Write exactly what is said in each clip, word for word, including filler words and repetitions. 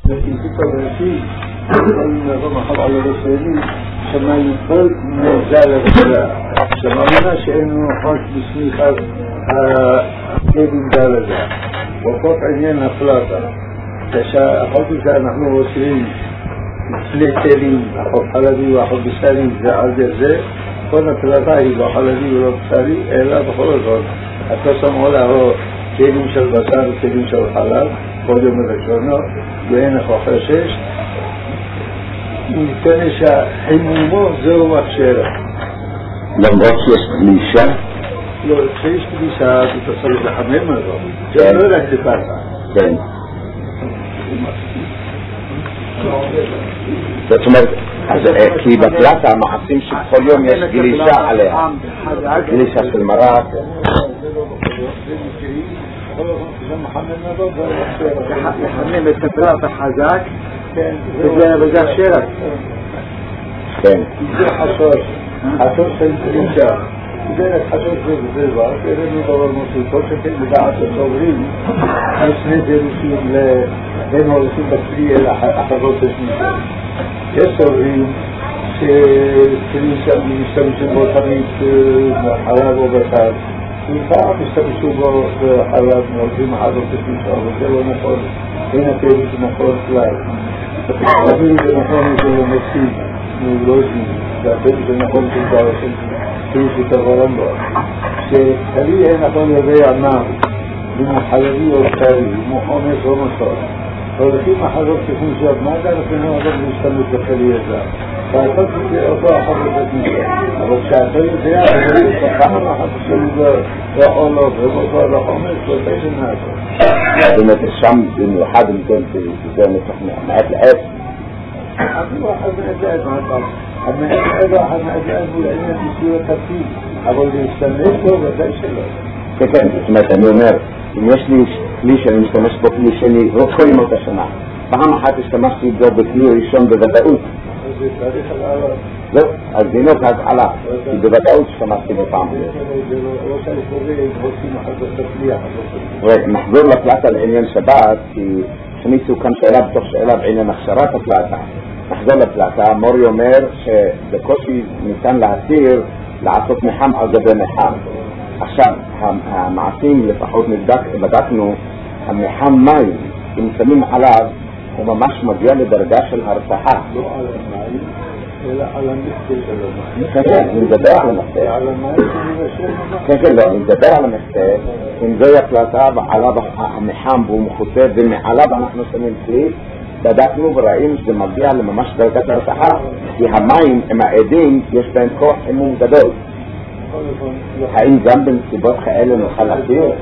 نتيجة الرشيد النظام حل على الرسالي شما يقول نزال الزلاء شما مناش انه حاش بسميخة كيبين دال الزلاء وفوق عينينا ثلاثة تشاء حدثة نحن وسرين ثلاثين أحب حلبي وأحب بسالي زعال جرزي كنا ثلاثة إذا حلبي ولا بسالي إلا بخلص حتى سمعوا له كيبين شل بسال وكيبين شل حلب قد يوم ذكرنا وين خافشش كانش حمومه زو وخشرة لما رأيت ليشة لو تشيش ليشة بتصرف الحمام هذا جاء له احتفال زين فتمر كي بطلعتها مع تمشي كل يوم يش ليشة عليها ليشة في المرات الحمام التفراء في حزاك بدنا بزاف شيرك كان يجي حصار حصار سنتريشا إذا حصار في الزيبا إذا ندور الموسيقى شكل بدعة الصورين أسند الرسول بين الرسول بكرية لحظات الشمسة يصورين سنتريشا من يستمشي بطريق حلال وبسال ينفع يستمشوا بحلال وفي محاضرة الشمسة وجلوا نقول هنا تيجي نقول فلاي أبي نقول في المسجد نولوجي لا تيجي نقول في الدارسين تيجي تغرم له شيء هذه هنا نقول يبيع النار بمحلبي والتاريخ محامس ومصار ولكن محاضرة الشمسة ما تعرف أنه هذا المستمد الداخلية ذا فأعتقد في أوضاع حضرة النساء والشعبية فيها فقامنا حتى الشمسة يا الله بمصار محامس وتيجي الناس بنت الشمس إنه حد كان في زمان إحنا معك العيش أبي واحد من أجلاد مع الطالب أما أجلاد واحد من أجلاد ولأنه بيصير ترتيب أقول لي استمعته وبدأ يشلل كان مثلا يومير مش ليش ليش أنا مستمش بطليش يعني ركوي متشنع فهم حتى استمشي بجوب كلير يشون ببدأوت تاريخ العراق لا الدينوك هذا على ببدأوت استمشي بطعمه وصل كوريا يبغي محضر تسليح محضور لك ثلاثة العنيان شباب في سميته كم شعلاب تخش علاب عين مخشرات ثلاثة محضور لك ثلاثة موريو مير بكوشي مثال لعسير لعصوت محام أو جبه محام عشان معصين اللي فحوت ندك بدأتنه محام ماي بنسميه علاب وما مش مجال لدرجاش الارتحاء لا على مستوى كان من بدأ على مستوى على ما كان لا من بدأ على مستوى من زي ثلاثة على محام بمخطط بين على نحن نسميه فيه بدأت له برأيين بمجال لما مش درجات الارتحاء فيها ماين اما ايدين يشبه كوح امون جدول حين جنب انتباه خيال وخلقيه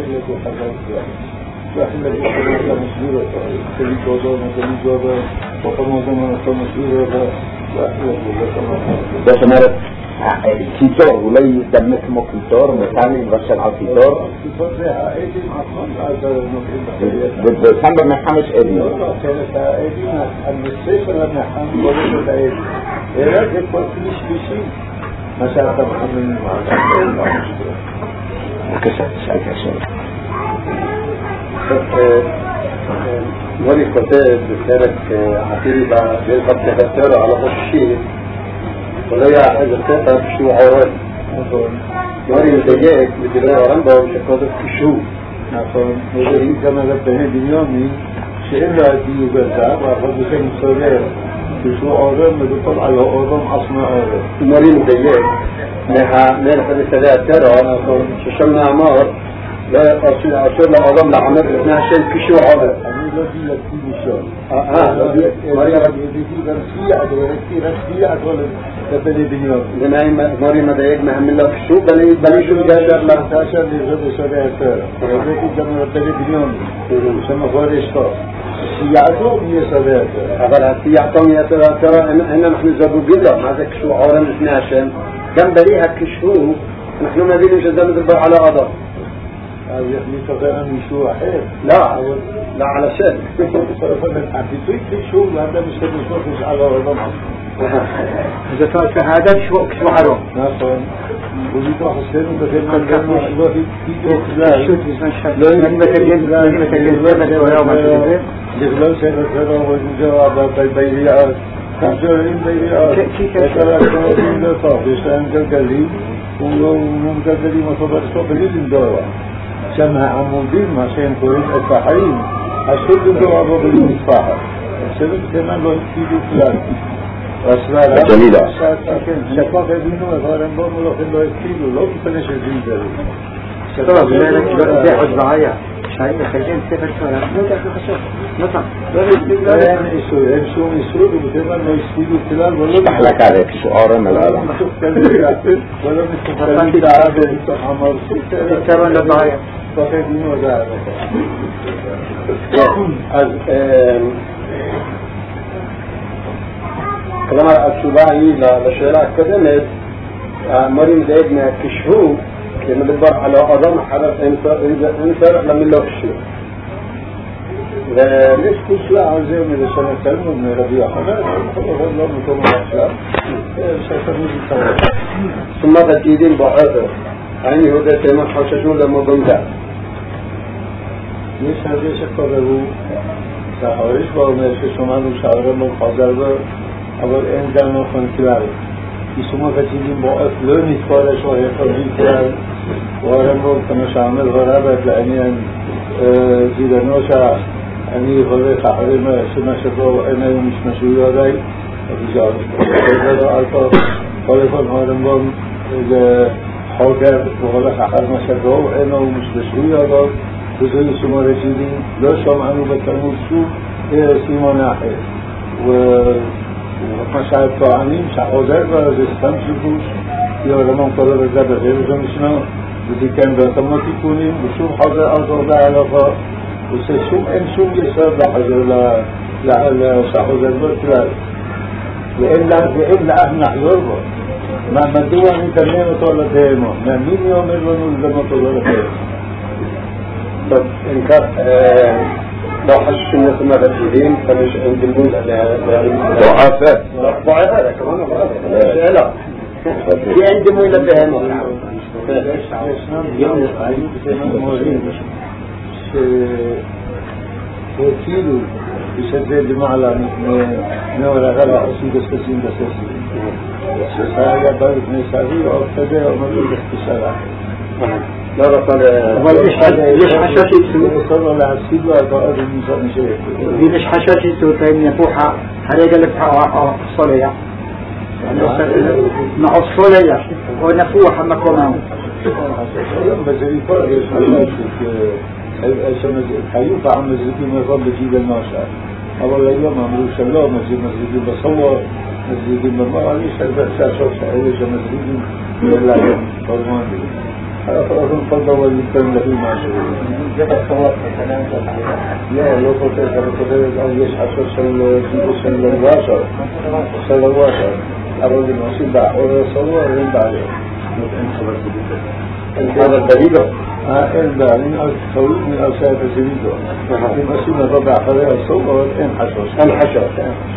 احنا بنقول مسؤولة كل جوده مثل جوده وطبعا ما نسمى مسؤولة ده سمارة كيتور ولي دمك مو كيتور مثالي برشان على كيتور بسنبر محمش ايدي كانت ايدي المسيس لما حمل ولد ايدي ايراد يكون كلش بشيء مساعدة محمل مع وكسر سألت أسئلة ولي كتاب بسالك عطيري بقى جايزة بتغتر على خط الشيء ولا يا إذا كتاب شو عواد ولي متجاهك بدلاء ورنبا وشكوذة كشو ولي كما لبهن بنيامي شئنا دي وبرزع وأخذ بسين الصغير بشو عواد مدخل على عواد عصمة عواد ولي متجاهك نها نها بسالة ترى ششمنا عمار لا أصير أصير لا أظن لا عمل إثناء شيء كشوا هذا. أنا لذي لذي مشان. آه لذي مريم لذي رسية أدرى رسية رسية أدرى تبني بنيان. لما مريم مريم ما هم الله كشوا بني بني شو جاشر لا جاشر لذي سبعة سنة. لذي جمع تبني بنيان. سما فارش تا. سياعته مية سبعة. أقول سياعته مية سبعة ترى إن إن نحن زبوا بيلا ما ذاك كشوا عورنا إثناء عشان كم بريها كشوا نحن ما بينش زمن البر على أضاء. يعني تغير مشروع حير لا لا على شيء في شو هذا مش مش على رمضان إذا صار شهادة شو شو عرو مثلا وجيت واحد سنة بخير من جمع شبابي لا شوت بسان شاب لا نمتجل لا نمتجل لا نمتجل لغلو سنة سنة وجواب بيبيعات خمسين بيبيعات وشرع كمدين لطاف يشتغل جلجلين ومجددين مصدر صبرين الدورة سمع عمودين ما سينكورين التحريم أشد الدورة بالمصفاحة السبب كمان لو يكيدوا فلان جميلة شفاق يبينوا غارن بام لو في لو يكيدوا لو تفنش الجين ذلك طبعا ذلك بيع الضعايا شايف خارجين سفر شوارع لا تأخذ خشوف نطع لا يعني يسوي يمشون يسوي وكمان لو يكيدوا فلان ولا اشتح لك عليك سؤال من الألم ولا مستفرقين تعادل عمر ترون الضعايا فقدين وزارة كلام الشباعي لشيرة أكاديمية مريم زيدنا كشهو كنا بدبر على أظام حرف إنسر لم يلو كشهو ليش كل شيء عزيز من السنة كلمة من ربيع حمد الله مكمل أسلام ثم تجدين بعضه يعني هو ده تمام حششون لما بمدع ليش هذا شكله سحارش باومه که شما رو شعره مقادر با اول این جمع خانکلاره که شما فتیدین با اصله نیتفارش و حفاظی کرد وارم رو تمشامل غرابت لعنی زیدنوش انی غره خحره ما شما شده و اینه مش مشروعی آدای و بیجارش بگذار آلتا خالفان هارم با حاکر و غره خحره ما شده و اینه مش مشروعی آدای بزرگ شما رسیدیم لا شما عنو بکنون سو سیما نحه و مشاهد طاعنیم شعازر و رزستم شکوش یا رمان طالب رزده به غیر جمعشنا بودی کن راتماتی کنیم و شوم حاضر آزاده علاقه و سه شوم این شوم یسر لحضر لشعازر برد و إلا أهل حضر بر ما مدوان انترنين طالب هيما ما مين يوم الرنو لما طالب هيما طب إن كان لو حشش الناس ما بتجيبين فمش عند الموز ضعافات ضعافات كمان ضعافات لا في عند موز بهما وكيلو يشدد معلا نورا غلا أصيب السسين بسسين سسايا بارك نساهي أو كذا ومدود اختصارا لا رفض ليش ليش حشاشي سو صلى الله عليه وسلم وقال النساء نشيء ليش حشاشي سو تاني يفوحها حريقة لبحها الصلية مع الصلية ونفوحها مكومه بزري فرق حيوفى عن مزيدين من رب جيل الناشئ أول اليوم عملوا شلاه مزيد مزيدين بصور مزيدين بالمرة ليش هذا ساشوف سألوش مزيدين من الله فرمان دي هذا فرق الفضل والمكان له ما شغل جب الصواب لا لو قلت هذا كذلك أو يشحش سل سل الواشر سل الواشر أول المصيب بعد أول صور رند عليه هذا الدليل ها البعلين الخويف من أوساط الزبيدة المسؤول الربع خلال الصور انحشش انحشش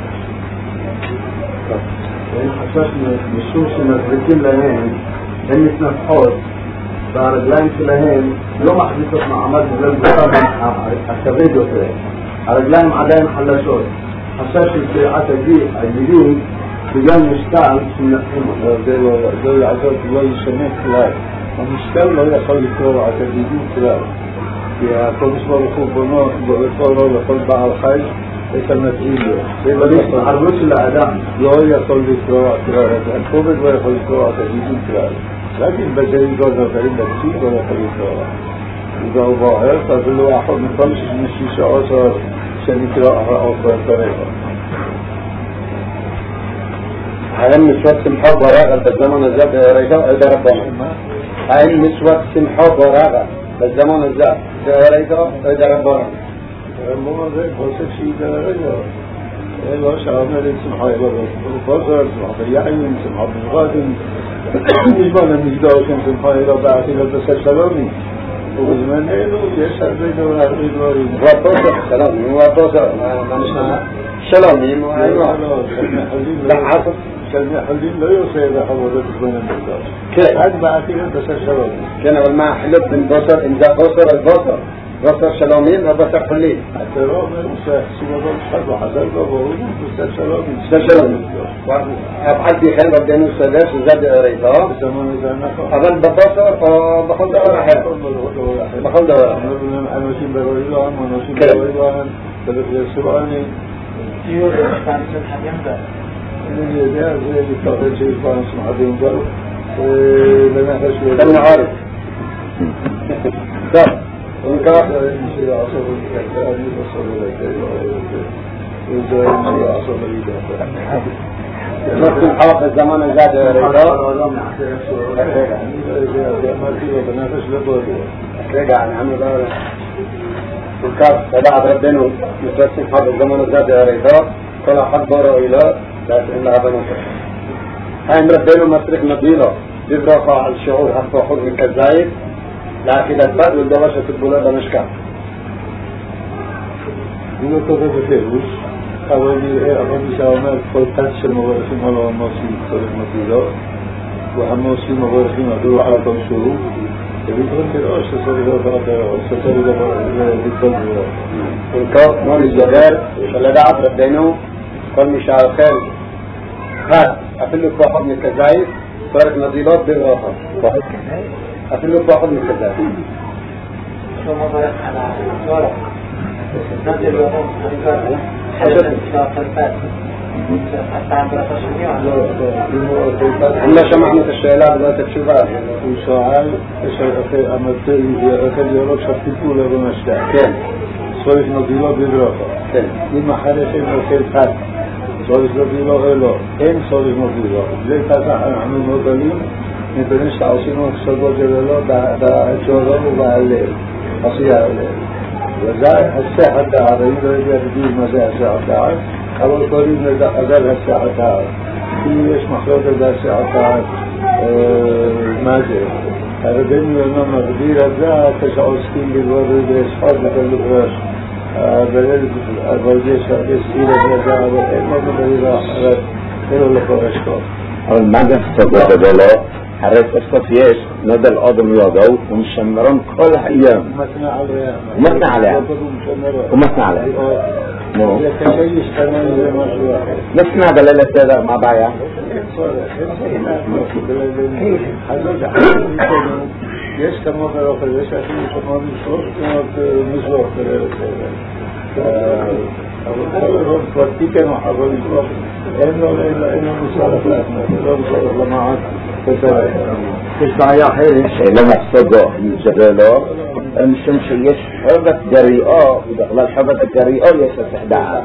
انحشش مشوش مدركين لهين لن يتنفحوش فرجلان كلهين يوم أحدثت مع عمد بلان بطابع السبيد وكذا رجلان عدين حلشوش حشاش السيعات دي الجديد بجان مشتعل سنحيمه زي عزوة الله يسميه كلاي ومشتعل ولا يخلي كلاي عتديدين كلاي يا كونسبر خوب بناء بإطار ولا قلب على الخير يسمى تقيله يبقى عربوش الأعدام لا يخلي كلاي كلاي الكوبد ولا يخلي كلاي عتديدين كلاي لكن بجري جوزة فريد بكسير ولا يخلي كلاي إذا هو ظاهر فكل واحد مطلش من الشيشة أصر عشان يقرأها أو طريقة هاي مسوات سمحة براغة بالزمن الزاب ريجا إذا ربنا هاي مسوات سمحة براغة بالزمن الزاب ريجا إذا ربنا ربنا ذلك بسيط شيء إذا ريجا إلا شعبنا لك سمحة يبرد وفضل سمحة باليعين سمحة بالغادم إجمالا نجدوكم سمحة إلى بعثي لبس السلامي وبزمان إنه يشهد بينه وعلى إدواري وطوسة سلامي وطوسة سلامي لا عصر كالمحلين لا يصير حوالات بين الناس كيف؟ هذا بعثين بس الشباب كان أول ما حلت من بصر إن ذا بصر البصر بصر شلومين وبصر حلين حتى لو من سيما ضل حد وحسن وبرود بس الشلومين شلومين أبعد بخير بدينو سلاس وزاد ريضا زمان إذا نقل أظل ببصر بخل دورة حيث بخل دورة أنا نسيم برويلان ونسيم برويلان بلغ السبعاني يور كان سنة ينبع من يدير زي التقل شيء فان سمح دين ضل لما خشوا كان عارف طب ونكاح يمشي عصر الكلام يصل إليك وإذا يمشي عصر الكلام نفس الحوق الزمان زاد ريضا رجع عن عمل دورة والكاف فبعد ربنا متوسم هذا الزمان زاد ريضا كل حد بره إلى لا إلا بنو هاي مربينه مسرح نبيله بيبرقى على الشعور حتى أخذ من كالزايد لكن البعض والدواشة في البلاد مشكا يقول كذا بفيروس أولي أولي شاومات فوتاتش المغارفين ولا المصري صرف مطيلة وحمصي مغارفين أدروا على شروط يقول كده أشتى صريحة فأخرى ستريد بالضبط والكاف نور الزبار فلدى عطر بينه كل مشاعر خير هات أفلك واحد من الكزايد صارت نظيلات بالغرفة أفلك واحد من الكزايد شو مضيق على ورق نادي الوضوء حركات حدث شاطرات حتى عند الخشمية عندنا شمعنا الشيلات ذات تشوفها وشعال الشيء أمثل هي أكل يروك شفتكو لغو مشكا كيف صرف نظيلة بالغرفة كيف بمحل شيء مكيل فتح صرف نظيلة غيره إن صرف نظيلة ليه فتح عن المظلين نبنش تعصين وصدر جلاله دا جوالان وبعليه أصيح عليه وزاي الساحة الدعارين درجة جديد مزاع الساحة الدعار أول قريب نزع أدار الساحة الدعار في إيش مخلوط دا الساحة الدعار مازع أردني وإنما مغدير أبدا تشعوسكين بالورد بإسحاد لكل غراش بلد الأربعية شعبية سئيلة بلدها وإنما مغدير أحراد إلو لكو أشكال אבל מה זה הסתגות שלו? הרי בסוף יש נודל אודם יודו ומשמרון כל היום ومثنى عليها ومثنى عليها ومثنى عليها נו شيء يشتغل بمشروع واحد نسمع بليلة سيدة ما بعيا יש כמה ברוך יש אפילו כמה משרות מזרוח אבל כל הרוב פרטי כמה חבר מזרוח אין לו אין לו מזרח לאחמד לא מזרח למעט יש בעיה אחרת שאלה מהסתגו מג'בלו משום שיש חובת גריאו ובכלל חובת הגריאו יש לסחדעה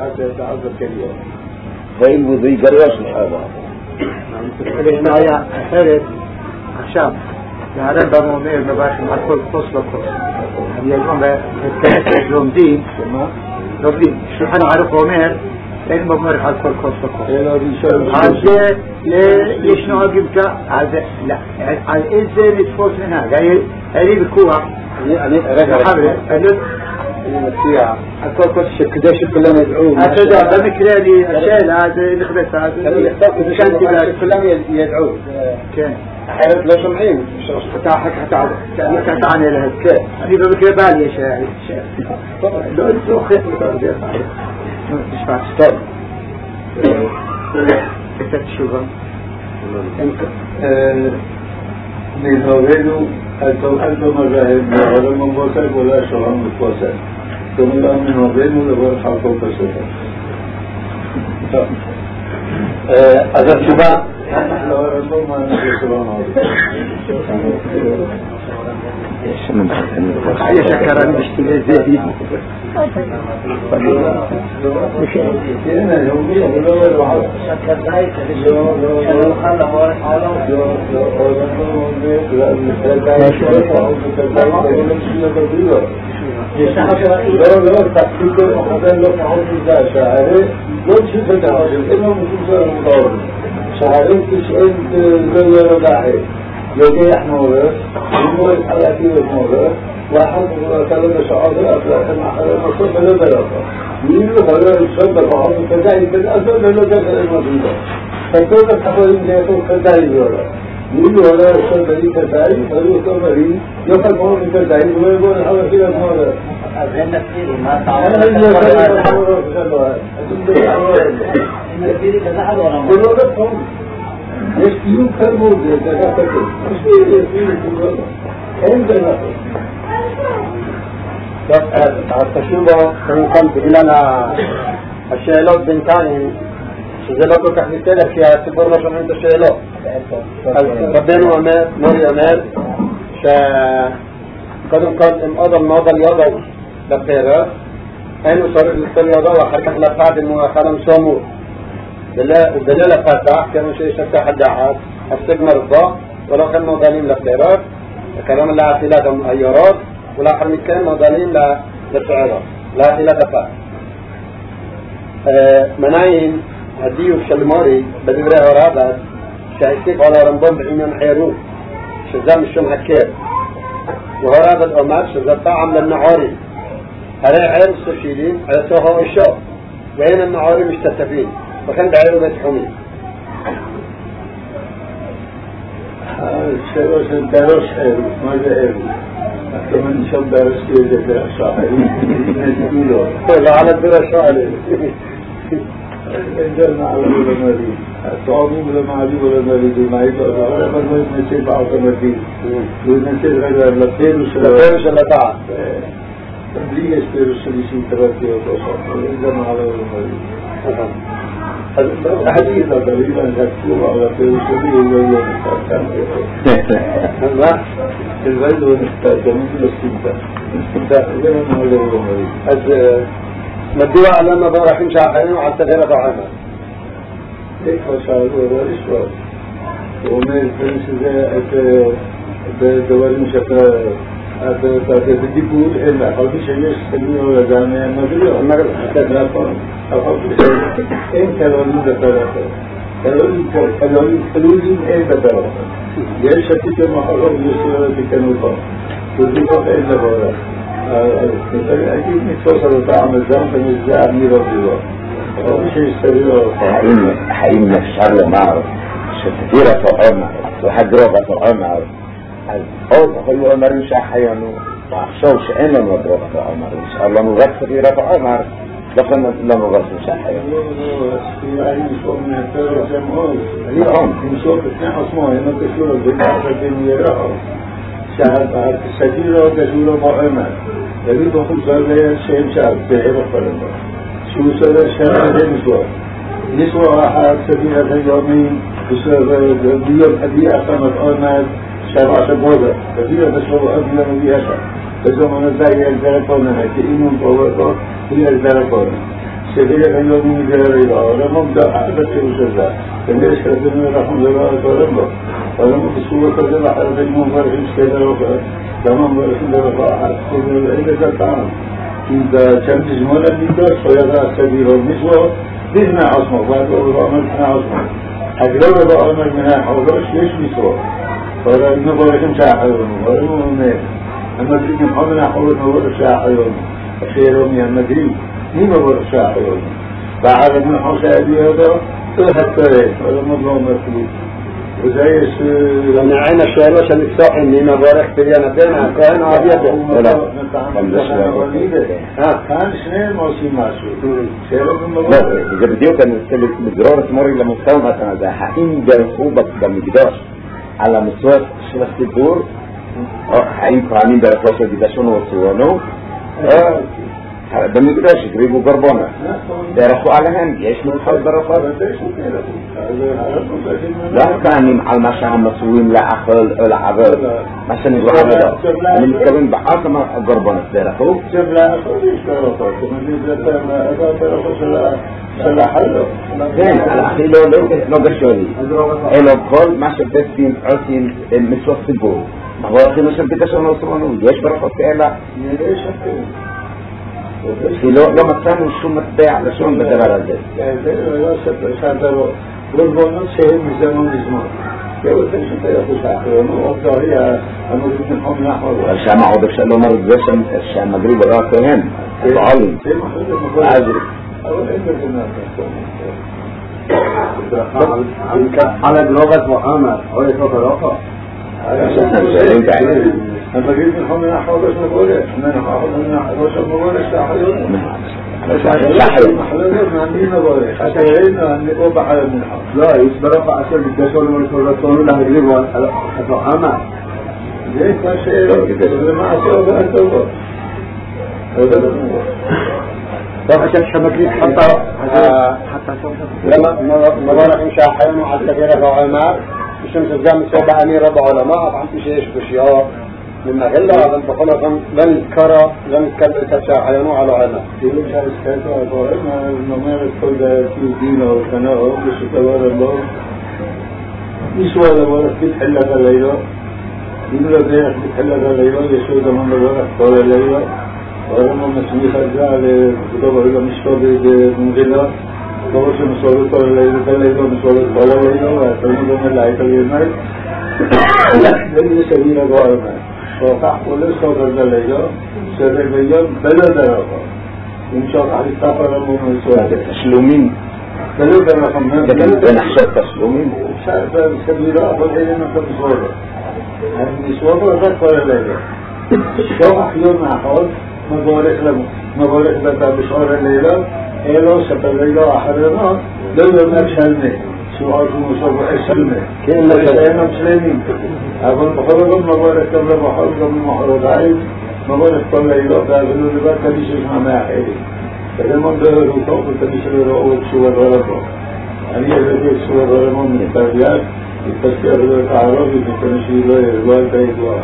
ואין וזה גריאו של חובת יש בעיה אחרת עכשיו והרמב"ם אומר מבחין על כל כוס וכוס אני היום בכנסת לומדים לומדים שולחן ערוך אומר אין במרך על כל כוס וכוס אז זה יש נוהגים על איזה נתפוס מנהג אני בכוח אני רגע אני מציע על כל כוס שכדי שכולם ידעו אתה יודע במקרה לי השאלה זה נכבס אני לכתוב שכולם ידעו כן אחרת לא שומעים תענה להם אני במקרה בא לי לא לצורך תשמע טוב את התשובה נדרבנו אל תמזהם לעולם המבוסק ואולי שורם מתפוסק זאת אומרת נדרבנו לבר חלקו בסופר טוב אז התשובה לא רצו מה אני שורם עוד יש הכרה בשתילי זאבי כן, היומי, אני לא רואה בחד שקרדאי כדי שלא נוכל לבוא לחלום לא, לא, תקפיד מחדן לא פחות מזה שהרי לא תשיב את החשב, אין לו מסוסר מודעות שהרי תשאין זה לא ירדאי יודע מורך, לימוד חייתי ומורך واحد من كلمة شعار أفلاك الأحرار مصر بلا دراسة مين خلال الشاب بعض كذا يمكن أصلا لا دخل المدينة فكذا تقولين جاءتهم كذا يورا مين ولا الشاب اللي كذا يفعلوا كمرين يفعلوا من كذا يقولون هذا كذا هذا أبغى نفسي ما تعرف أنا اللي أقول هذا نفسي كذا حد ولا كل هذا فهم يشتيو كلمة كذا كذا مش يشتيو كل عندنا التشوبة كان لنا الشيلات بنتاني شزلاتو كحديثة فيها سبر رشم عند الشيلات ربنا أمير نوري أمير قدم قد امقضى النهضة اليضو لبخيرة أنه صار الإسلام اليضو وحركة لفعد المؤخرة مسامور الدلالة فتح كانوا شيء شفتح الدعات السجمة رضا ولو كان نوضانين لبخيرة كلام الله عسلات المؤيرات والآخر من كان نوضانين للشعراء لا عسلات فتح مناين هديو الشلماري بدبري هرابة شايسيك على رمضان بعينيون حيروف شزام الشم هكير وهرابة الأمات شزام طعم للنعاري هلاي عير السوشيلين على سوها الشوق وين النعاري مشتتفين وكان بعيرو بيت حمي الشيء الدرس حلو ماذا حلو كمان شاب درس كذا شاعرين نسيله لا على الدرس شاعرين إنجلنا على ولا مريض الطعام ولا معدي ولا مريض ما يقدر ولا مريض نسيب بعض مريض ونسيب غير لا فيروس لا فيروس لا تعب ليه فيروس اللي سيتركي وتصل إنجلنا على ولا مريض حديث تقريبا تكتب على فيروس اللي هو يستخدم لا الغير ونستخدم مثل الاستمتاع الاستمتاع إنجلنا على ولا مريض مدوا على ما رايحين شاحنين وعلى التغيير طبعا ليك وشاهد ولا إشوار ومن الفرنس ذا دوال مشكلة بدي بقول إلا خلقي شيء يستمعي ولا جامعة مدرية المغرب لا فرق أخذ شيء إن كلولين ذكرته كلولين كلولين كلولين إيه ذكرته ليش شكيت ما خلق يصير بكنوفا ودي فقط إلا برا أكيد متوصل تعمل ذنب الزعم يرضيه أو شيء يستويه حقيقي حقيقي نفسها معه كثيرة فرعون وحد رابع فرعون معه أول أقول عمر مش أحيانه وعشوش إنا نضرب عمر إن شاء الله نغط كثيرة فرعون دخلنا لا نغط مش أحيانه يعني شو من هالترى جمعون اليوم نشوف اثنين أسماء هنا كثيرة بالنسبة للميراث شهد بعد السجيرة وكثيرة معينة يريد أن يصير شيء شاب بهذا الفرق شو صار الشهر نسوة نسوة أحد سبيل اليومين بسبب اليوم أبي أسمت أرنب شبع شبوزة كثيرة نسوة أبي يوم أبي أسمت بزمن الزاي الزرقونة كإنهم طوّروا هي الزرقونة سبيل اليومين جريرة ولم بدأ أحد الشيء كان يشهد من رحمة الله ورحمة ولم بسوء كذا على بينهم فرهم كذا وكذا تمام ورحمة الله كل إذا كان إذا كان جمالا نيدا شوية سبيل النسوة بهنا عصمة بعد الله منها عصمة أجرب الله أمر منها حولوش ليش نسوة فلا إنه برهم شاحيون ورهم منه أما تريد محمنا حولنا ورهم شاحيون أخيرهم يا مدري مين ورهم شاحيون بعد من حسابي هذا حتى ولم الله مرتبط وزيش أنا عين الشهر عشان يفتح إني مبارك بريانا بينا كان عادية ها كان شنو موسم معشور لا إذا بديو كان الزرار تمر إلى مستوى مثلا ده حين جرفوبة بمقدار على مستوى شبه الدور حين قانين برفوسة بداشون وصوانو بمقدارش يقريبوا قربانة درخوا على هم يعيش من خلال درخات لا كان على المشاعر المسؤولين لا أخل ولا عباد مثلا يقول هذا أنا متكلم بعض ما قربانة درخوا لا أخل إيش درخات من إذا ما أذا درخوا سلا سلا حلو زين على أخي لو لو لو قشوري لو قال ما شفت فين عسين مسوس البول ما هو أخي مش بدأ شو نصرانه يعيش برخات كألا ليش في لو لما كانوا شو متباع لشون بدل على ذلك لا لا شد شد والبونص شيء من زمان زمان يقول لك انت يا اخو ساحر وافضل هي الموجود من حمل احمر الشام عود الشام مرض زي الشام مغرب راكهم تعلم عازل على لغة محمد هو يفضل رقم أما جيت من حمل أحوال بس نقوله من حافظ من أحوال بس نقوله ساحيون ساحيون محلوين عندنا بوله حتى يعينا أن نقوم بحال من حافظ لا يسبرق عشان الدسول والفرطون لا يجريبوا أفعاما ليه فاشيء ما أصاب أنتوا هذا الموضوع طب عشان شبكين حتى حتى لما مبارك إنشاء حيوان على الكثير وعلماء الشمس الجامع سوى أمير رب علماء عم تشيش بشيار من غلا لم تقول لن كرا لن كتشاع حيوان على علماء يقول شعر السكاتة وقائمة الممارس كل في دينه وكناه بشكوار الله يسوى لبارك بتحلق الليلة يقول لبارك بتحلق الليلة يسوى دمان لبارك قال الليلة ورمى مسمي خرجاء لكتابة إلى مشكوة بمغلا فوش مصورة قال الليلة الليلة مصورة قال الليلة وأتمنى من العيطة اليمين لن سبيل قائمة وقع كل صدر الليلة صدر الليلة بلد رقم إن شاء الله على السفر من السؤال تسلومين بلد رقم لكن نحشر تسلومين شايف سبيل أفضل إلى مكتب صورة يعني صورة ذكر الليلة شوح يوم أحد مبارك لهم مبارك لهم بشعر الليلة إلى سفر الليلة أحدنا لو نكشلنا سؤال مصاب أسلمه كأن شيئا مسلمين أقول بخرجهم مبارك قبل محرج قبل محرج عين مبارك قبل إيراد أقولوا لبعض تبيش مع ما حيلي فلما ظهروا فوق تبيش لرؤوة سوى غربه يعني يجب سوى غربه من التربيات التسكير الأعرابي من تنشي الله الوالد أيضا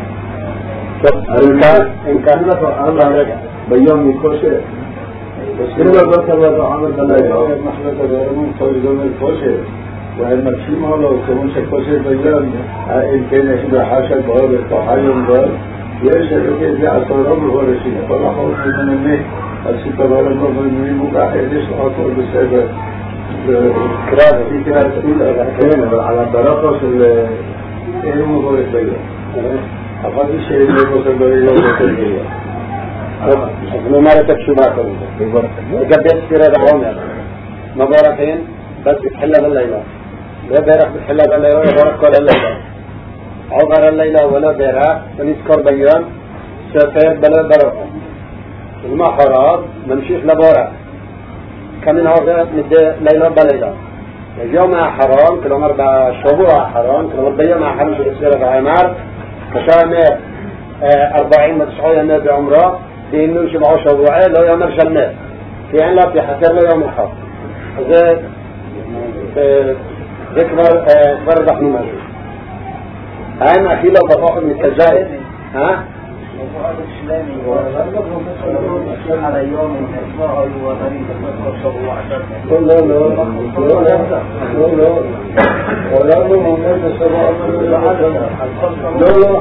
إن كان لك أمر بيوم يكوشي إلا بطل عمل الله محلة غربه طويلون الكوشي والمكسيم هذا وكمان شكوشي بيان إن كان يشبه حاشا بغار التحايم بغار يرشد كيف أصارهم الغرسين فالأخوة من النهي السكبار المظلمين مباحيدش أطول بالسيبة كراب في كراب تقول على البراقص إيه مبارك بيان أفضل الشيء اللي يوصل بريده ويوصل بيان أظن ما رتكشباته قبل سيرة دعونا مباركين بس بتحلى بالليلة لا بيرك بتحلى بالليلة وبارك كل الليلة عبر الليلة ولا بيرك ونذكر بيان سفير بلا بركة المحرات نمشيش لبارك كمن هذا مدة ليلة بليلة يوم حرام كل عمر بشهور حرام كل عمر بيوم حرام في السيرة عمار كشامر أربعين متسعين النبي عمره بإنه شبعوا شبوعين لو يوم رجلنا في عين لا في حسر له يوم الحق هذا ذكر فرد احنا ماشي هاي أخي لو بفاقد من الكجائر ها على يوم الإصلاح وغريب لا لا لا لا لا ولا لا مميز السبع لا لا لا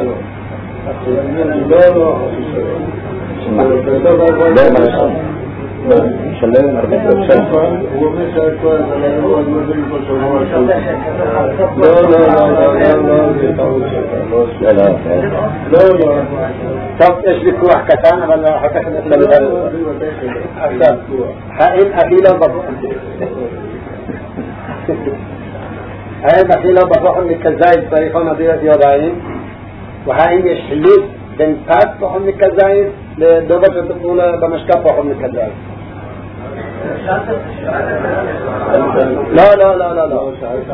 لا لا خلينا نربط الشمس ومش هيكون هو المدير بشروع لا لا لا لا لا لا لا طب ايش بك واحد كتان ولا حكاك مثل هذا حائل أخيلا بطوح حائل أخيلا بطوح من الزايد طريقة نظيرة يوضعين وحائل يشحلوت بنتات بطوح من الزايد لدوبة تقول بمشكب بطوح من الزايد لا لا لا لا لا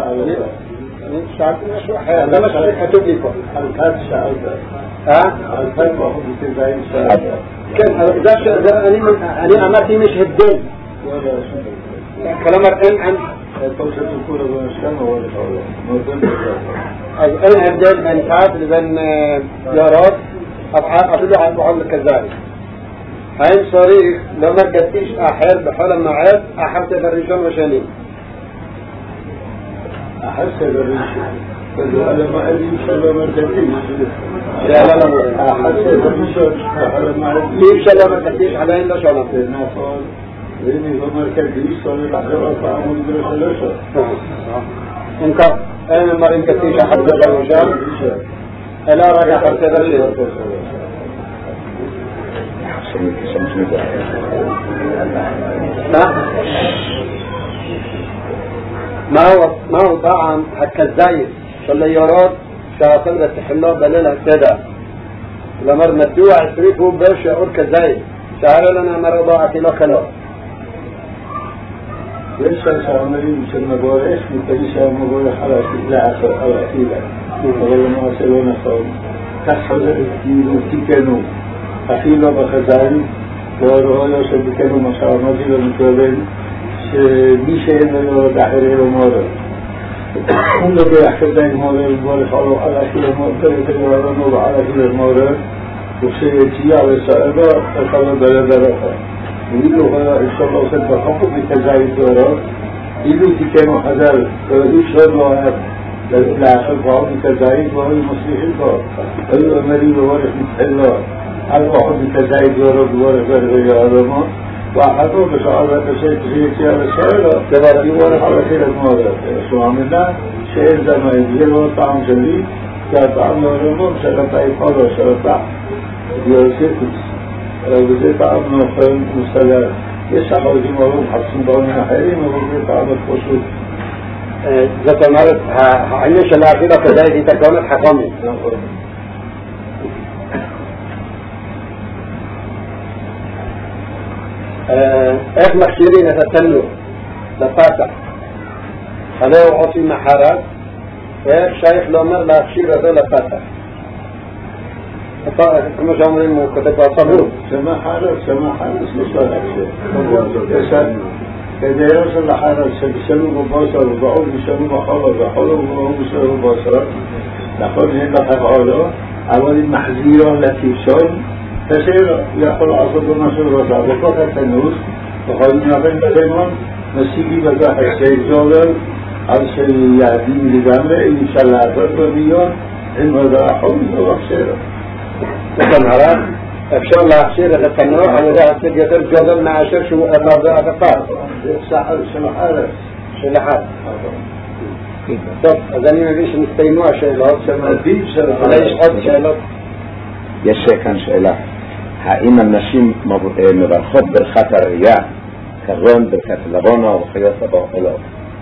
شعرتنا شو حياة لا مش حتوب لكم الكات شعر ها الكات واحد بتزاين شعر كان إذا أنا أنا أماتي مش هدين ولا شو كلام أن أن توصل الكورة بمشكلة ولا شغلة مودن أن هدين بنتات لبن يارات أفعال أفضل عن بعض الكذاب هاي صريح لو ما قدتيش أحير بحول النوعات أحبت بالرجال وشانين أحس بالرجال فالله لما قال لي إن شاء الله ما قدتيش لا لا لا أحس بالرجال بحول ما قال ليه إن شاء الله ما قدتيش على إلا شاء الله الناس قال لأني ما قدتيش صار الأحياء فأعمل درس لشة إنك أنا مريم كتير حد الرجال ألا رجع فرسالة شيء ما هو ما هو طعم هالكزايد اللي يراد شاطر بتحلو بلل هكذا لمر مدوع السريف هو بيش يقول كزايد شعر لنا مرضاعة له خلاص ليش سأعملي مش المقول إيش متجيش المقول حرس لا أخر أو أكيلا ولا ما أسألون صوم تحصل الكيلو تكنو أخيلا بخزاري ورؤيا شبكنو مشاعر مجيلا مكوبين بيشين لو دحري ومورا هم لو بيحكي بين مورا البارح على على كل مورا تقريبا نور على كل مورا وشيء على سائبا أخذ بلد يقولوا هذا إن شاء الله سنة حقوق بتجاهل دورات يقولوا تكانوا حذار ولو شروا لعشر بعض بتجاهل وهو المصريح البعض أيها أمري ووارح متحلى على واحد بتجاهل دورات ووارح غير عظماء وأحدوا بشعارات الشيء تجيتي على الشعيرة يوارح على خير الموارد سو عملنا شيء زمان يجير وطعم جليل كان طعم ورمم شغطة إفادة وشغطة ديوسيتس وزي طعم نوفل مسلال يسا حوزي مرون حبسن دولنا حيرين وزي طعم الفصول ذات مرض عيش الأخيرة كذلك تكونت حقامي ايه مخشيرين يتتلو لفاتح هذا هو عطي محارات ايه شايف لومر لأخشير هذا لفاتح كما جامعين مكتب أصابون سما حارس سما حارس لصالح شيء إذا يوصل لحارس بيسلوا بباصر وبعول بيسلوا بحولة بحولة وبعول بيسلوا بباصر نقول هنا حقوله أول المحزيرة التي يشون تسير يأخذ عصب النصر الرضا وقفة النوس وقالوا بين بينهم مسيحي بقى حسين جولر على شيء يعدين لجامعة إن شاء الله أفضل مليون إن هذا حول وحسيرة مثل هذا إن شاء الله حسيرة تتنوع أنا ذا أصير يدر جولر مع عشر شو أمر أفقار ساحر سمحارة شلحات طب أذني ما بيش نستينوا شيلات سماديب ليش حد شيلات יש כאן שאלה, האם הנשים מברכות ברכת הראייה, קרון, ברכת לבונה וחיות הבאות אלו?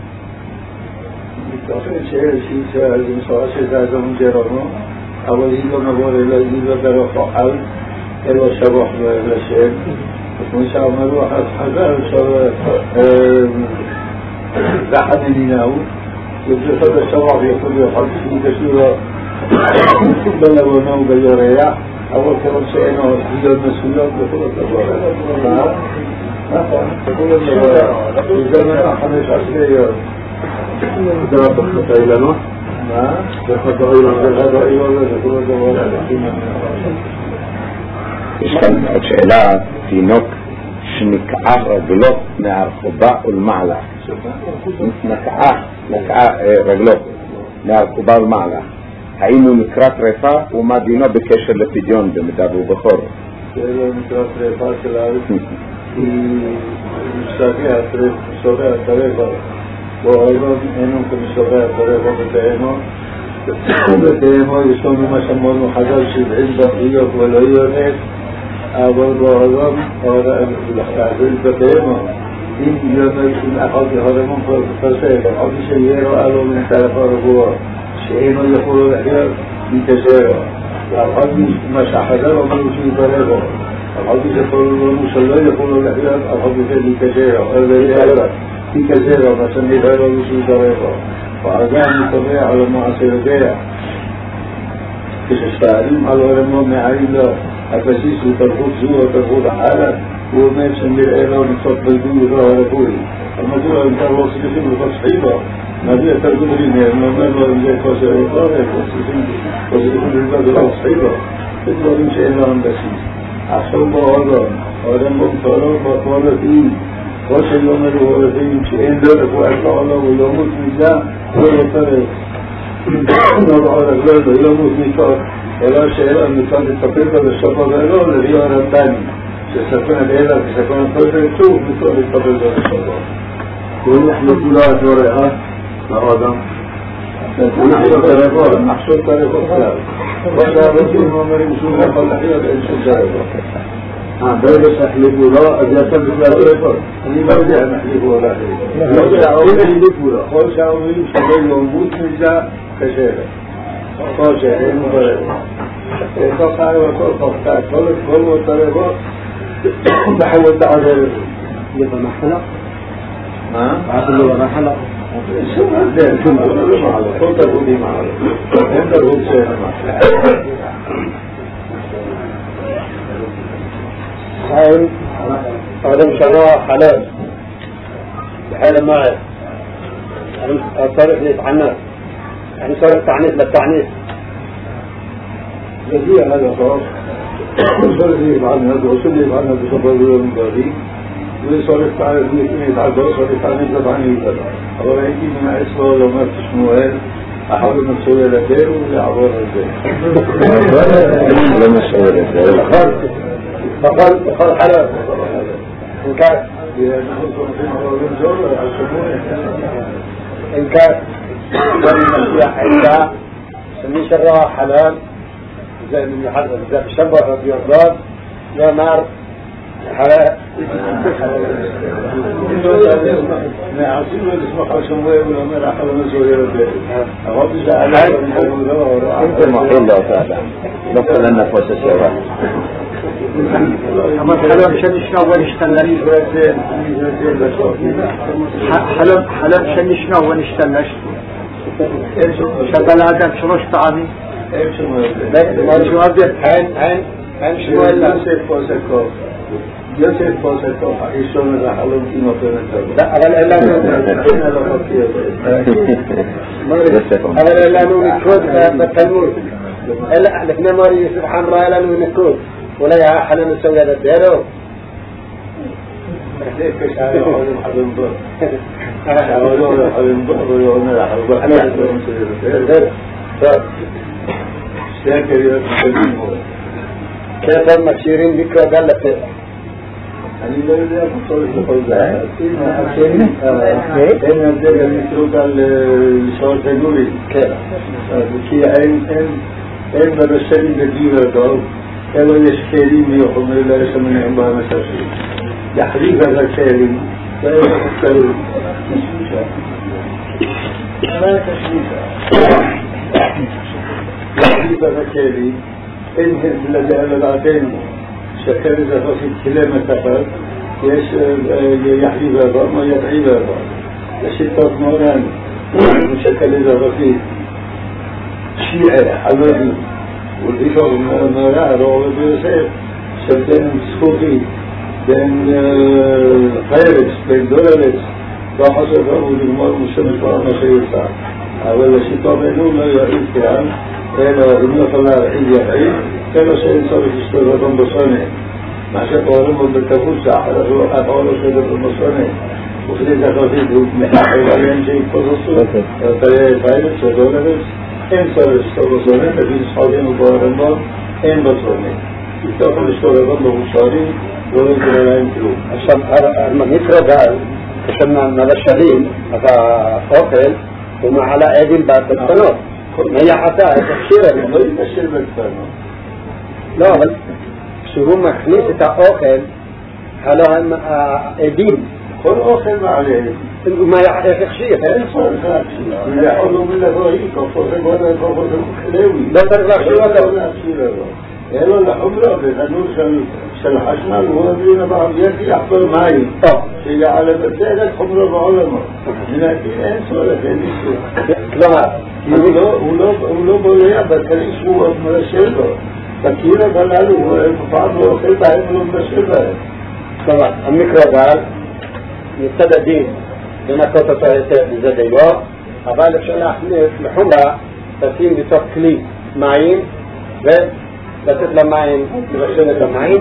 מתוכן שהיא שהמסורה שזה הזמן ג'רנו, אבל היא לא נבוא אלא היא לא דרך אוכל, אלא שבוח לשם, כמו שאמרו חז"ל, ואחד מנינהו, וברכת השבוח יכול לאכול כשהיא קשורה בלבונה וביוריה, אבל כמובן שאינו להיות מסויות בכל הדבר. נכון, בכל הדבר. זה מנה חמש עשרה יום. זה לא תחת האילנות? מה? תחת האילנות. תחת האילנות זה כל הדבר. יש כאן עוד שאלה, תינוק שנקעה רגלו מהרחובה ולמעלה. נקעה, נקעה רגלו מהרחובה ולמעלה. האם הוא נקרא טרפה ומה דינו בקשר לפדיון במידה והוא בכור? זה לא נקרא טרפה של הארץ כי משתגע שובע טרפה ואוהלון אינו כמשובע טרפה בתאנו ובתאנו יש לנו מה שאמרנו חז"ל שבעים בריות ולא יונק אבל באוהלון להחזיל בתאנו אם יונק אם אחד יחרמון פרסל עוד שיהיה רואה לו מן טרפה רגועה שאינו יכול לחיות מתג'רה ואחד מה שהחז"ל אומרים שהוא ברבו אחת שיכול לנו שלא יכול לחיות אחת זה מתג'רה או זה מתג'רה מה שנראה לנו שהוא ברבו ועדיין מתובע על המעשה יודע כששתעלים על עולמו מעין לו הבסיס הוא תרבות זו או תרבות אחרת הוא אומר שנראה לו מצות בלדו ולא הרבוי אבל מדוע אם כבר לא צריכים לפצחי לו נביא את הרגולים מהם, נאמר לו אם זה כושר איתורת, כושר איתורת ולא סחיבו, זה דברים שאין להם בסיס. עכשיו בעולם, העולם לא מתוארו בתוארתים, כושר יאמר להורתים שאין לו רפואת לעולם, הוא ימות מזה, לא יתרף. לא בערך לא, לא ימות מכך, אלא שאלה מצד לטפל בשפה ולא, לביאו הרמב"ני, שספן אלה וספן הפרק טוב, מצד לטפל בשפה. ונוח לכולה התוראה, לאדם, נחשוב תרבות, נחשוב תרבות כלל. ואתה רוצים אומרים שום יכול לחיות אין שום תרבות. ברגע שהחליפו לו, אז יצא בכלל תרבות. אני לא יודע אם החליפו או להחליפו. כל שהאומרים שלא יאמרות מזה קשה. כל שאין מברר. כל חי וכל חופתה, כל מאוד תרבות, תחוות תעזר. يبقى محلق מה? عقل يبقى محلق شو هذا؟ شو هذا؟ كل تقولي معه. أنت تقول شيء معه. هاي هذا شراء حلال بحال معي صارت نتعنف يعني صارت تعنيف للتعنيف جزيء هذا خاص صارت يفعل هذا وصل يفعل هذا بسبب المبادئ وصارت تعرف إني يتعدى صارت تعنيف لتعنيف هذا أولا يجي من عسله لو ما تسموه أحاول نسوي لكير ولا عبارة ازاي لا نسوي لكير فقال فقال حلال إن كان إن كان المسيح عيسى سميه شراء حلال زي من يحدث زي الشبه رضي الله يا نار حلال ما عصير اسمه حسن ولا ما راح نسوي له أغطي على أنت ما قل له تعالى بطل لنا فوت السيارات أما حلال شن شنو ونشتغل حلال حلال شن شنو ونشتغل شغل آدم شروش طعامي ما شو هذا عين عين عين شو ولا يصير فوسكو يشون الحلم في مكان لا أنا لا أنا لا نقول بالتنور إلا إحنا مري سبحان الله لا نقول ولا يا حنا نسوي هذا الديرو ليش كشاي حلم حلم بر حلم حلم بر ولا حلم أنا سيأكل كيف المشيرين بك قالت أنا لا أريد أن أقول لك إن الدجاج المسروق الشوال تجوري كي أين أين أين برشلي الجيرة دار كانوا يشكرين يوم لا يسمون عمار مسافر يحريق هذا الكلام لا يفكرون لا تشريك يحريق هذا الكلام إن الذي ألدعتين شكل إذا فصل كلمة فقط يش يحلي بابا ما يدعي بابا الشتات موران شكل إذا فصل شيعة حلوة والإفاق موران رواه بيوسف شبتين سكوتي بين خيرس بين دولارس وحصل رأوا للمار مشمس وعما سيسا أولا الشتات منه لا يعيد كلام إلا إنه فلا رحيل يحيي كانوا سيصار في استغرام بصانع مع شكوارهم بالتفوز على أفعال سيدة المصانع وفي تخافيد محاولين شيء فضصوا فايدة سيدونة إن صار استغرام تبين صحابين وبارمان إن بصانع يتفل استغرام بمصاري ولا يترين كلو عشان المنيترو قال كشنا من الشهيد هذا أوكل وما على أيدي الباب بالتنور ما هي حتى تفسير ما يفسر بالتنور لا بل شو مخليط أوكل حالهم أدين كل أوكل ما عليه ما يحقق شيء إذا حلوا من الرهيب كفوسك ولا كفوسك خلاوي لا ترغب شيء ولا إلا الحمرة بأنه سلحشنا الوالدين بعض يدي يحضر معي شيء على بسيطة الحمرة بعلماء لكن أنت ولا تنسي لا ولو ولو بوليا بكريش هو مرشده فكيرا قالوا هو الفضل وخيط عمله مرشده طبعا الميكرو قال يبتدى دين لما كنت تهيئة لزديوه أبالك شأن الحمرة تسين بصف كلي معين بتطلع معين بغشنة معين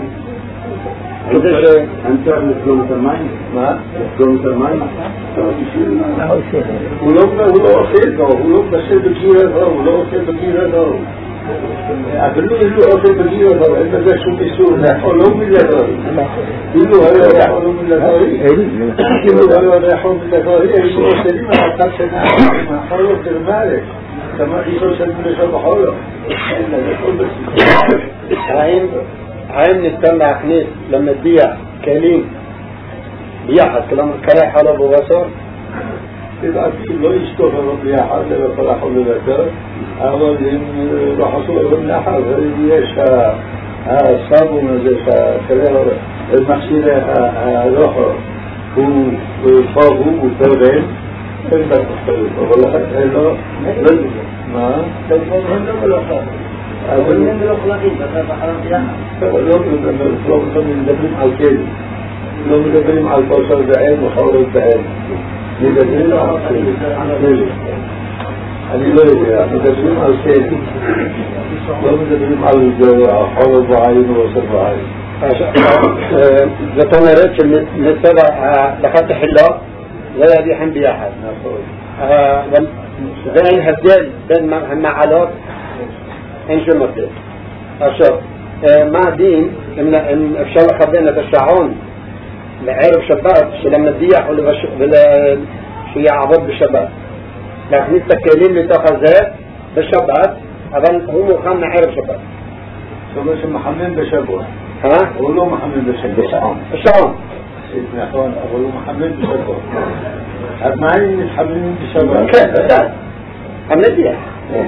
أنت مثلهم المعين ما مثلهم المعين ولو ولو خيط ولو بشر بكيرا ولو خيط بكيرا אפילו אילו עושה בגיל הדבר, אין בזה שום איסור, לאכול לא מילדורי. אילו היה לאכול לא מילדורי, אילו היה לאכול מילדורי, אילו עושה לי מהחד שנה, מאחר לו תרמלת, כמה איסור של מלשו בחולו. אין לזה כל בסיסו. האם ניתן להכניס למדיח כלים ביחד, כלומר קרח חלב ובשר? לדעתי לא ישטוף עליו ביחד, אלא כל אחד לבטר, אבל אם לא חשוב עליהם לאחר, יש הסבון הזה, מכשיר הלוחר, הוא פוב, הוא פרבן, אין תחתרים, אבל אין לו, מה? הם לא מלוחר. אבל הם לא חלקים, אתה בחלם ביחד. אבל לא מדברים על כלים, לא מדברים על כושר בעין וחורת בעין. מדברים על כלים. אני לא יודע, מדברים על כלים. לא מדברים על חורת בעין ועושר בעין. זאת אומרת שמצד לחת החילה לא ידיחם ביחד. ואין הבדל בין המעלות, אין שום הבדל. עכשיו, מה הדין אם אפשר לכוון את השעון לערב שבת של המדיח שיעבוד בשבת, להכניס את הכלים לתוך הזה בשבת, אבל הוא מוכן לערב שבת. זאת אומרת שמחמם בשבוע. הוא לא מחמם בשבוע. בשעון. נכון, אבל הוא מחמם בשבוע. אז מה אם מתחממים בשבוע? כן, בטח. המדיח.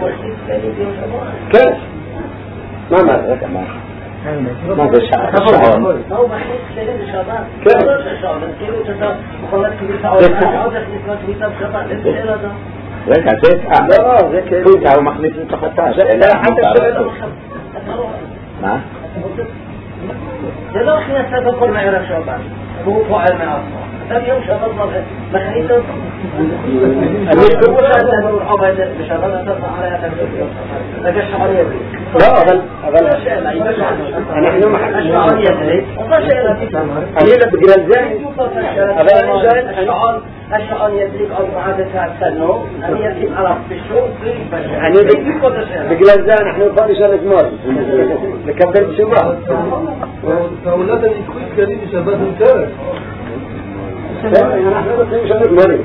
כן. מה מה זה? מה זה שעון? מה הוא מכניס כלים בשבת? כן. לא שעון, אז כאילו שאתה מכונת כביסה עוד עוד הכניס לו כביסה בשבת, אין שאלה זו. רגע, זה את לא, זה כאילו הוא מכניס לתוך התא. מה? זה לא הכנסת הכל מערב שבת, הוא פועל מעצמו. אתה ביום שבת מכניס אותו. אני חושב שאתה עובד בשבת אתה עלי אתה תגש שעון ידריק. לא, אבל אנחנו השעון ידריק, אותה שאלה. אני בגלל זה אבל אני שואל השעון ידריק עוד בעד הצנו, אני ישים עליו בשום אני בגלל זה אנחנו כבר נשאר אתמול לקבל תשובה. פעולת הניקוי כלים בשבת מותרת. אנחנו רוצים לשאול אתמולים.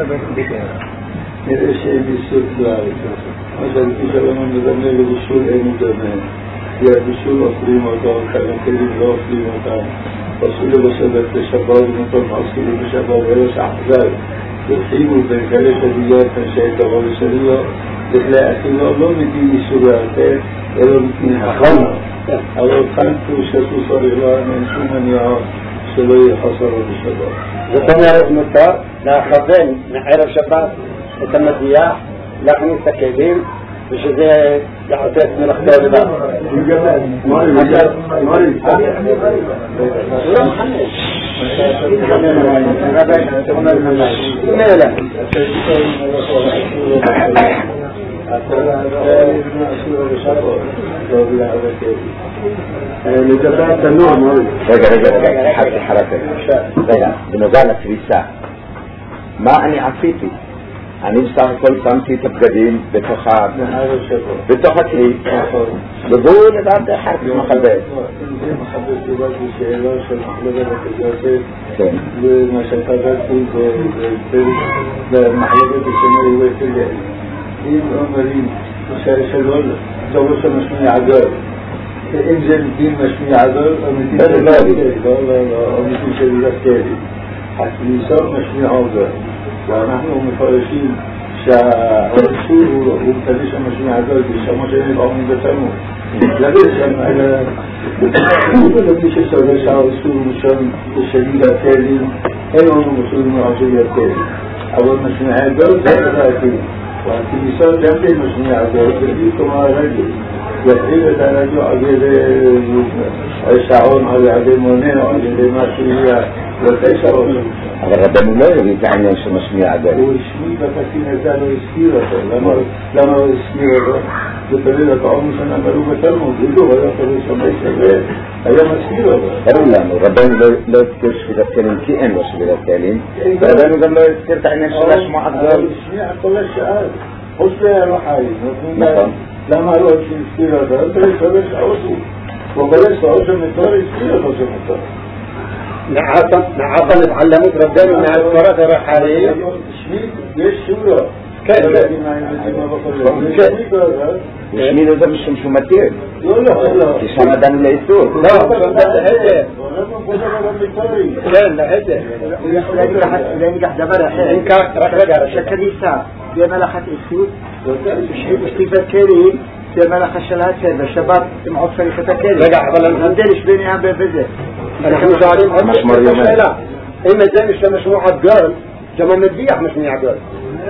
נראה שאין איסור לארץ. מה שאני שלנו מדמה לבישול אין מדמה. כי הבישול אוכלים אותו, כלים לא אוכלים אותם. עשו לבשבת לשבת ונותון עשו לבשבת ולש אחזר. ירחיבו בין כאלה שדיות אנשי דבר ושליות. בכלי אכילו לא מבין איסור לארץ, אלא מבין החלמה. אבל כאן פרושתו צריך אין שום מניעה שלא יהיה חסר בשבת. זאת אומרת מותר להכוון מערב שבת את המדיח, להכניס את הכלים ושזה יעשה את מלאכתו לבד. מורי, מורי, לא מחנש. לגבי התנוע, מורי. רגע, רגע, רגע, חרקי חרקי. רגע, בנוגע לכביסה. מה אני עשיתי? אני בסך הכל שמתי את הבגדים בתוך הכלי ובואו לבד חרקי מחבד. זה מחבד דיברתי שאלה של מחלבת הקדשת ומה שחברתי במחלבת השמרי ותגל. אם אומרים שלא דבור שמשמיע עגל, אם זה מדין משמיע עגל או מדין של דקלי, או מדין של דקלי. הכניסה משמיע עגל. ואנחנו מפרשים שהרשול הוא מקדיש המשמיע עגל בשמו שנבעונים בתלמוד. לבי שם על למי שסובר שהרשול הוא שם בשביל הכלים, אין לנו מסלול מעשוי הכלים. אבל משמיע עגל זה לדעתי. והכניסה גם כן משמיע עגל, בדיוק כמו הרגל. יתחיל את הרגל על ידי שעון, על ידי מונה, על ידי משהו יהיה לתשע שעון. אבל רבנו לא יגיד העניין שמשמיע עגל. הוא השמיע בתקין הזה, לא הזכיר אותו. למה לא הזכיר אותו? זה תמיד הטעום שנאמרו בתלמוד. זה לא היה תמיד שמי שווה, היה מזכיר אותו. ברור לנו, רבנו לא הזכיר שבירת כלים כי אין לו שבירת כלים. רבנו גם לא הזכיר את העניין של השמוע עגל. הוא השמיע כל השעה. خوش به روحایی مثلا لما رو چیزی را دارد برای سالش عوضو و برای سالش مطار اسمی را خوش مطار نعطا نعطا نتعلموك ربنا من الكرات الرحالية شميد ليش شورا كيف يشميل هذا مش مشومتين يسمى دان ليسور لا هذا كان هذا لا ينجح دبرة إن كان رجع شكليسا في ملخة السود استيفاد كريم في ملخة الشلات سيد الشباب معود فريقة كريم رجع بلا هندلش بيني هم بفزة أنا كنت عارف مش مريم لا إما زي مش مشروع الجار جمع مديح مش ميع جار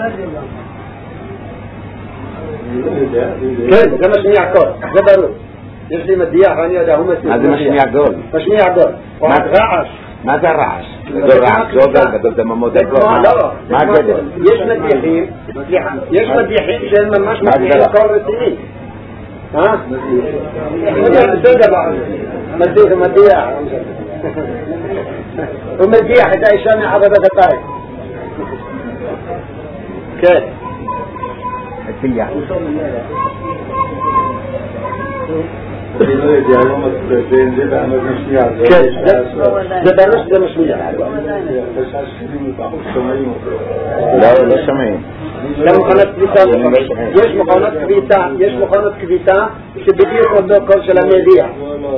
كيف ده مش ميع كار ده ضروري يجري مديح عني ده هم هذا مش ميع جار مش ميع جار ما ترعش ما ترعش ترعش زوجة بدل ده مموت لا ما كده يش مديحين يش مديحين عشان ما مش مديحين كار السنين ها ده بقى مديح مديح ومديح ده عشان عبدة الطارق كيف السياح ده درس ده مش مياه لا لا سمعين لما قناة كبيتا يش مقناة كبيتا يش مقناة كبيتا شبديه قد كل سلامي بيها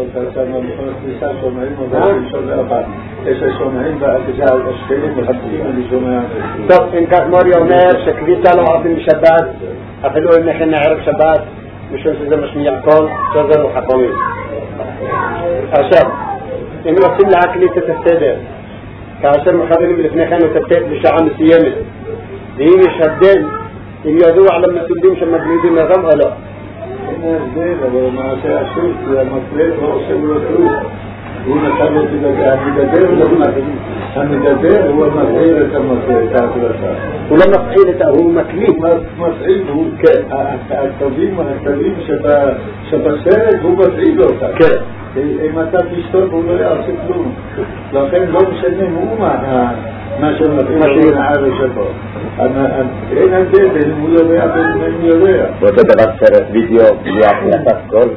طب إن كان ماريو نير شكبيتا لو عطين بشبات أفلو إن إحنا نعرف شبات مش إذا مش ميعقال شذر وحطوين أشاب إن وقتين العقلية تتستدر كعشر مخابرين بالاثنين كانوا تبتئت بشعام السيامة دي مش هدين إن يدوا على ما تبدين شما بليدين نظام ألا الناس دينا ما سيأشوف لما تليت وأصل وطروح هنا كانت المدادير ولا المدادير هو مفعيلة المفعيلة ولما مفعيلة هو مكليف مفعيل هو التوظيم التوظيم شبه شبه سارد هو مفعيل كيف متى تشتغل ولا يصير لون لكن لو مشينا مو ما ما شفنا مفعيل عارف شبه أنا أنا أنت المدادير بالمدادير وده بقى فيديو بيعطي تذكر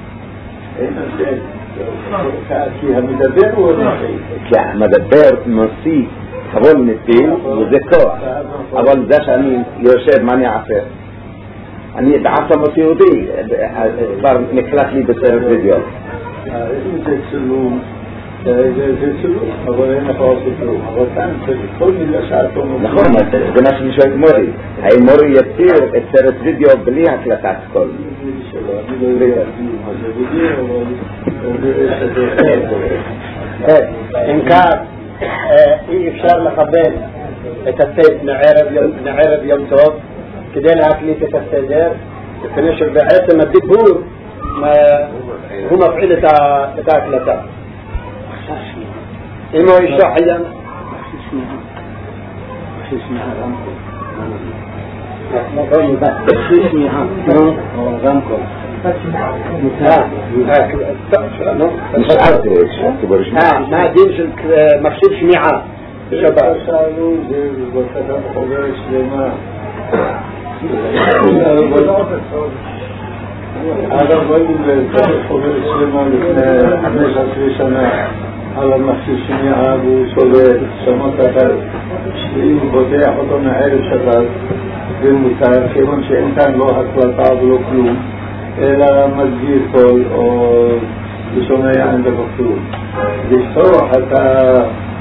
فيها مدبر ومفعيل كمدبر نصي حول نتين وذكاء أول ذاش أني يرشد ماني عفر أني بعثة مصيرتي صار نكلات لي بسير الفيديو إذا تسلون إذا تسلون أولا نخاص تسلون أولا كل الأشعار نخوة ما تناش بشوية مري هاي مري يصير السير الفيديو بليها كلا كل إن كان إيه إفشار لقبين تتيت نعرب يوم نعرب يوم توب كده العقلية تتستدر تنشر بعثة ما تدبور ما هو مفعيلة تاكلتا إما يشرح أيام مش عارف ايش تبرش ما دينش مكسوب شميعة شباب هذا الرجل خبر السلمان خمس عشر سنة على مخصوص شميعة وصلاة سمطة شيء بضيع حطنا عارف شباب بالمتعب كمان شيء إنسان لو حصل تعبوا كلهم إلى مزيد كل أو بسمية عند بطول بيصور حتى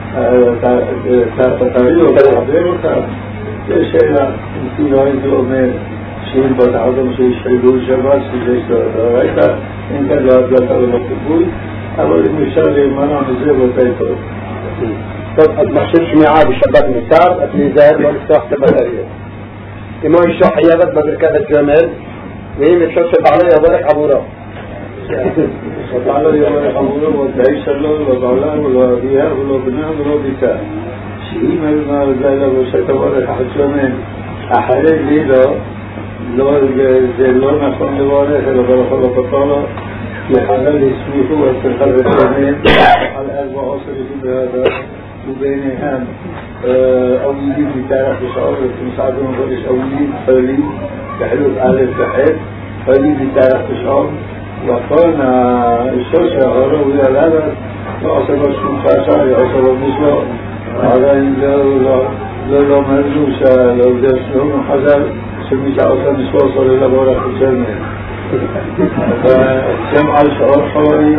تتريو تعبير شيء لا في واحد يوم شيء بتعظم شيء شيء دول شباب شيء شيء إنت لا لا تعلم تقول أول مثال ما نعمل بتاعته طب المخصوص شميعة بشباب مثال أتلي زهر والإفتاح تبتريه إما يشرح حيابات ببركات الجمال وهي متشوشب عليها وبرك عبورة وطعلا يوم عبورة وتعيش اللون وطعلا والوابيها والوبناء والوبتاء شيء ما زال وشتبارك حسومين أحالي ليلة لو اللون أخوان لوارك لبرخ الله بطالة يحلل اسمه واستخدام الثمين على أربع عصر في هذا وبينهم أولي بتعرف شعور مساعدهم وقالش أولي أولي تحلوك على التحيط أولي بتعرف شعور وقالنا الشاشة غروا إلى الأبد وأصبح الشمسة يعصب المسلم هذا لو لو مرجوشة لو درسلهم حذر سميت أصلا نسوصل إلى بورك الجنة جمع الشعور حوالي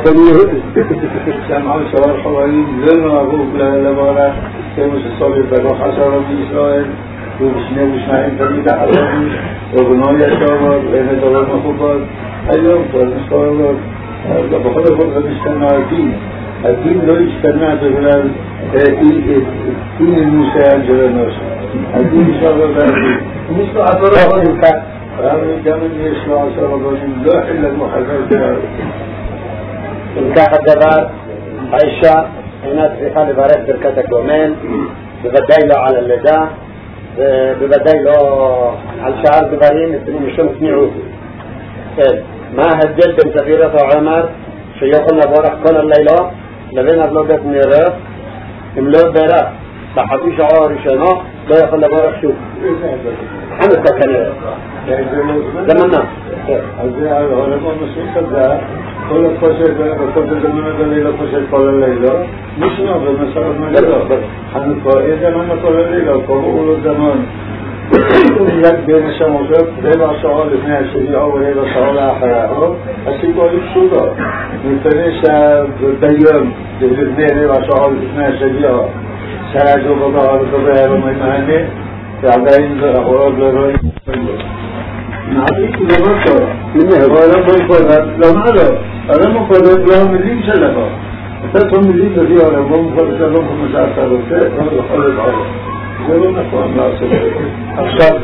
جمع الشعور حوالي لنا أبوك لبورك كمس الصبر بروح عشر ربي إسرائيل وبشنه وشنعين فريد عربي وبناية شعور بين دولار مخبط اليوم فالمستوى بخلق فرقة مجتمع الدين الدين لا يجتمع بغلال الدين المساعد جلال نفسه الدين شغل الدين مثل عطرة الدين فهذا كمان يشلع عشر ربي لا حل المحلات انكاح الدبار عيشة هنا في حال بارك بركة دومين ببدايله على اللجاء ببدايله على الشعار دبارين الدنيا مشون سمعوه ما هدل بن سفيرة وعمر شيخنا بارك كل الليلة لبين أبلغت ميراث املوء بيراث صحفي شعار شنو لا يقول بارك شوف حمد كان زمنا هذا العلماء مسؤول كذا كل الفشل كل زمانه الليلة فشل كل الليلة مش نافع مثلا ما جرى حمد إذا ما كل الليلة قبول الزمان يك بين الشموسات هذا شغال اثنين الشريعة وهذا شغال آخره السيقول السوداء مثلش بالديام بالبيت هذا شغال اثنين الشريعة سراجو بضاعة بضاعة ومهنة تعبين أخوات لرأي نعطيك لمرة إنه غير مفردات لو هذا هذا مفردات لهم اللي شلفه فتهم اللي تبيه لهم مفردات لهم مساعدة لهم هذا خلق عرض يقولون أخوان لا أصدق أخشب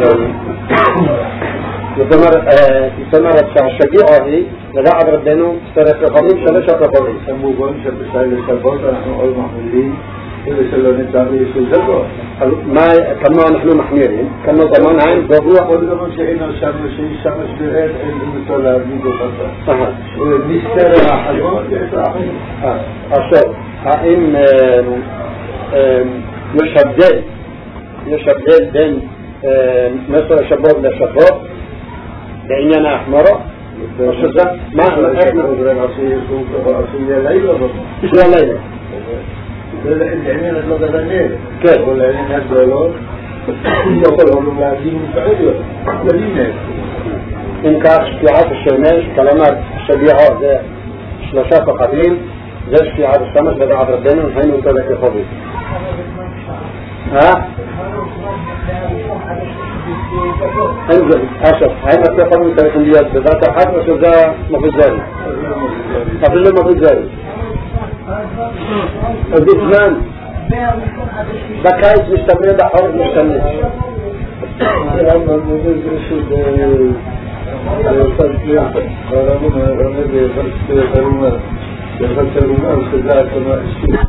استمرت الشجيعة هي لدى عبر الدينو استرت القضيب شلشة القضيب سموه بانشة بسائل الشربات نحن أول محمولين كل سلو نتعبه يسوزده ما كنا نحن محميرين كنا زمان عين بابوة كل زمان شئنا الشمس شيء الشمس بريد عند المثالة بيدو خطأ مستر أحد أخشب حقيم يشهد ديل يشهد ديل بين مصر شباب لشباب بعيننا أحمره وشزة ما أحنا إحنا رأسية سوق رأسية ليلة إيش لا ليلة العينين أطلق الليل كيف والعينين هالدولار يقولهم المعادين مفعلة مدينة إن كان اشتعاف الشماش كلمات الشبيعة زي شلاشات قديم زي اشتعاف الشمس بدأ عبر الدين ونحن نتذكر الخبيث ها انزل أشف هاي ما تقوم بالتلفزيات بذات حد وشذا ما في الزاري قبل ما في الزاري الإثنان بكايت مستمر بحر مستمر أما المدرس رشد الفلسية ورمنا رمنا بفلسية فرمنا بفلسية فرمنا وسلاة كما الشيء